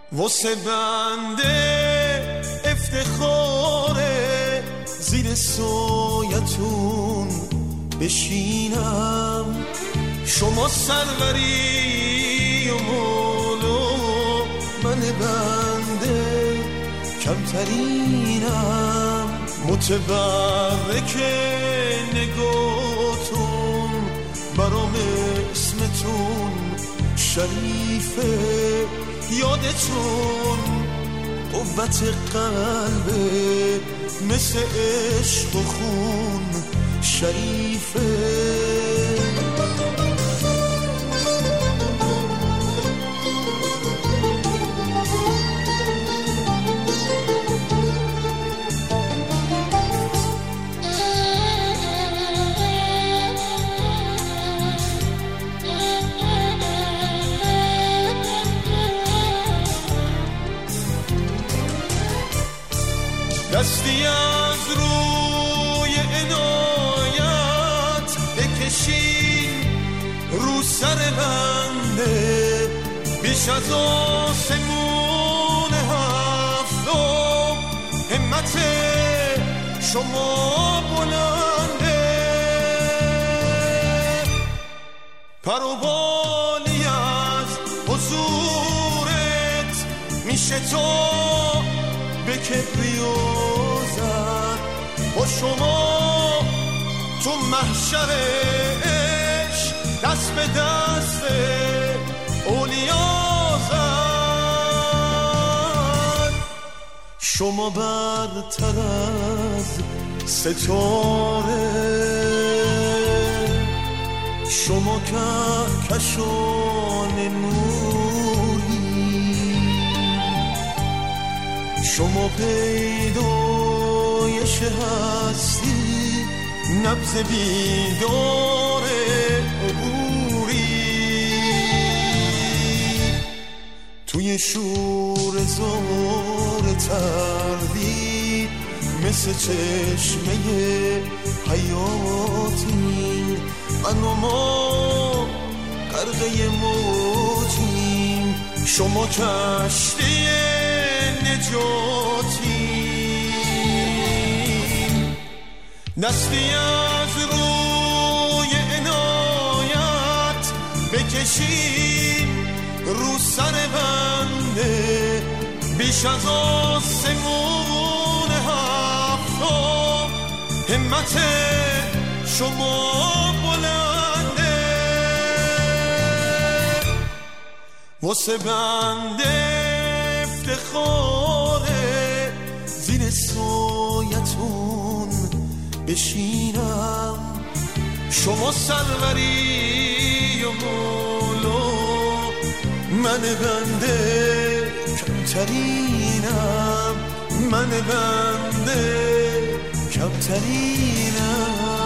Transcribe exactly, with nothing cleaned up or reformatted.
واسه بنده افتخاره زیر سایتون بشینم. شما سروری و مولا، من بنده کمترینم. متبرک نگاتون برام اسمتون شریفه. یادتون قوت قلبه مثل عشق و خون شریفه. دستی از روی عنایت بکشین رو سر بنده، بیش از آسمون هفتم همت شما بلنده. پر و بالی از حضورت میشه تو به کبریوزد. با شما تو محشر عشق دست به دست اولیا زد. شما برتر از ستاره، شما کهکشان نوری، شما پیدایش هستی، نبض بیدار عبوری. توی شور زور تردید مثل چشمه حیاتین. من و ما غرقه موجیم، شما کشتی نجاتین. دستی از روی عنایت بکشین رو سر بنده، بیش از آسمون هفتم همت شما بلنده. واسه بنده افتخاره زیر سایتون بشینم. شما سروری و مولا، من بنده کمترینم. من بنده کمترینم.